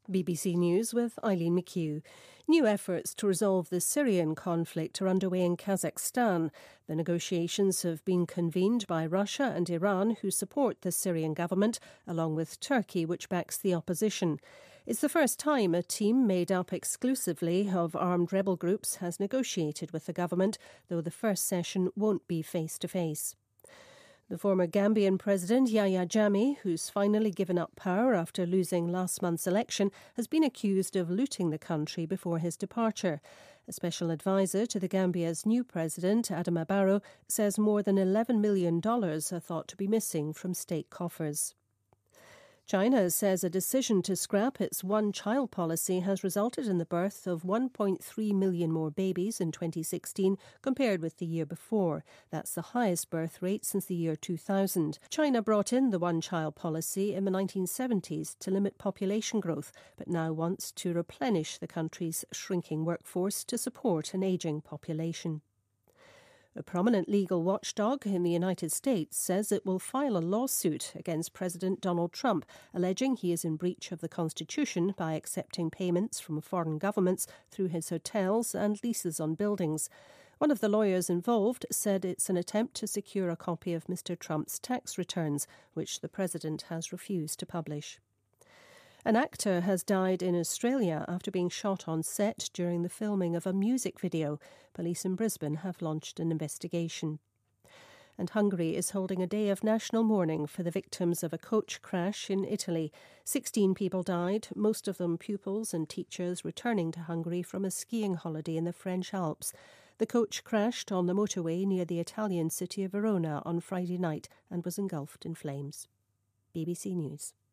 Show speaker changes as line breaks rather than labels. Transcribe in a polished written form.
BBC News with Eileen McHugh. New efforts to resolve the Syrian conflict are underway in Kazakhstan. The negotiations have been convened by Russia and Iran, who support the Syrian government, along with Turkey, which backs the opposition. It's the first time a team made up exclusively of armed rebel groups has negotiated with the government, though the first session won't be face-to-face. The former Gambian president, Yahya Jammeh, who's finally given up power after losing last month's election, has been accused of looting the country before his departure. A special advisor to the Gambia's new president, Adama Barrow, says more than $11 million are thought to be missing from state coffers. China says a decision to scrap its one-child policy has resulted in the birth of 1.3 million more babies in 2016 compared with the year before. That's the highest birth rate since the year 2000. China brought in the one-child policy in the 1970s to limit population growth, but now wants to replenish the country's shrinking workforce to support an ageing population. A prominent legal watchdog in the United States says it will file a lawsuit against President Donald Trump, alleging he is in breach of the Constitution by accepting payments from foreign governments through his hotels and leases on buildings. One of the lawyers involved said it's an attempt to secure a copy of Mr. Trump's tax returns, which the president has refused to publish. An actor has died in Australia after being shot on set during the filming of a music video. Police in Brisbane have launched an investigation. And Hungary is holding a day of national mourning for the victims of a coach crash in Italy. 16 people died, most of them pupils and teachers returning to Hungary from a skiing holiday in the French Alps. The coach crashed on the motorway near the Italian city of Verona on Friday night and was engulfed in flames. BBC News.